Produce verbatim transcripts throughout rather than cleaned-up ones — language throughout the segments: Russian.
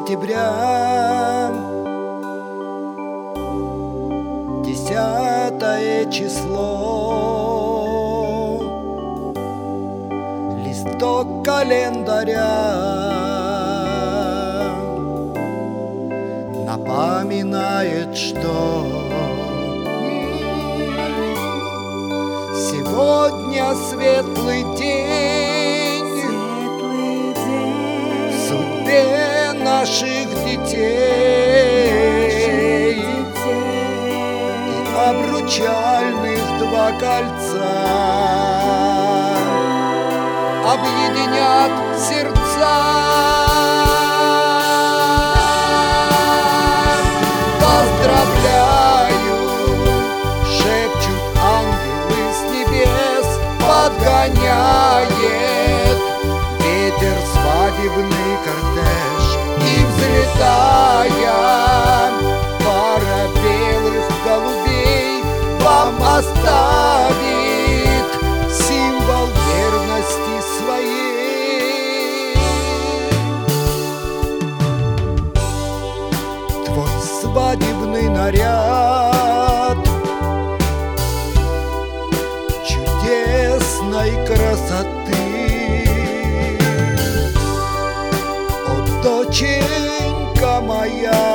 сентября, десятое число, листок календаря напоминает, что сегодня светлый день, светлый день в судьбе наших детей, и обручальных два кольца объединят сердца. Поздравляю, шепчут ангелы с небес, подгоняет ветер свадебный кортеж, и взлетая пара белых голубей вам оставит символ верности своей. Твой свадебный наряд чудесной красоты, о, доченька моя,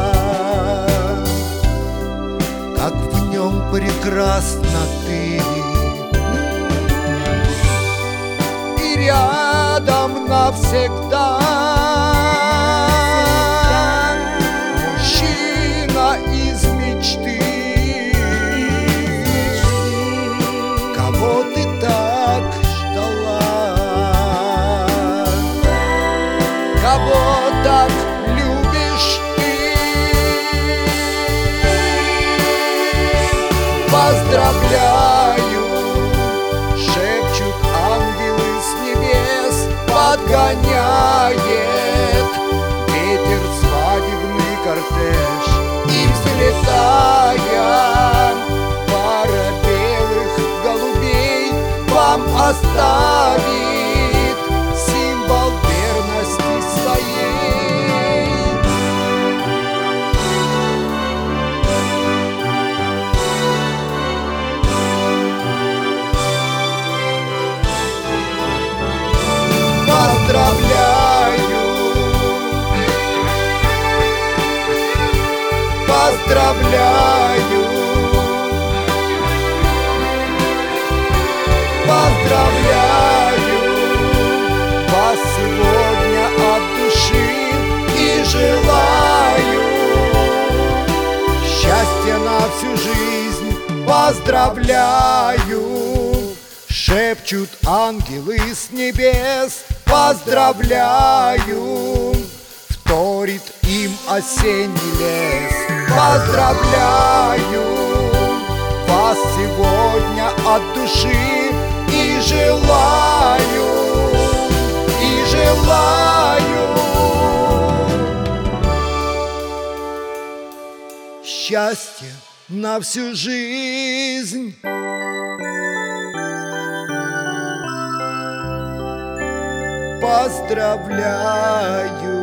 как в нем прекрасна ты, и рядом навсегда мужчина из мечты, кого ты так ждала, кого так любишь ты. Поздравляю, шепчут ангелы с небес, подгоняет ветер свадебный кортеж, и взлетая пара белых голубей вам оставит символ верности своей. Поздравляю, поздравляю, поздравляю вас сегодня от души и желаю счастья на всю жизнь. Поздравляю, шепчут ангелы с небес, поздравляю, вторит им осенний лес. Поздравляю вас сегодня от души и желаю, и желаю счастья на всю жизнь. Поздравляю.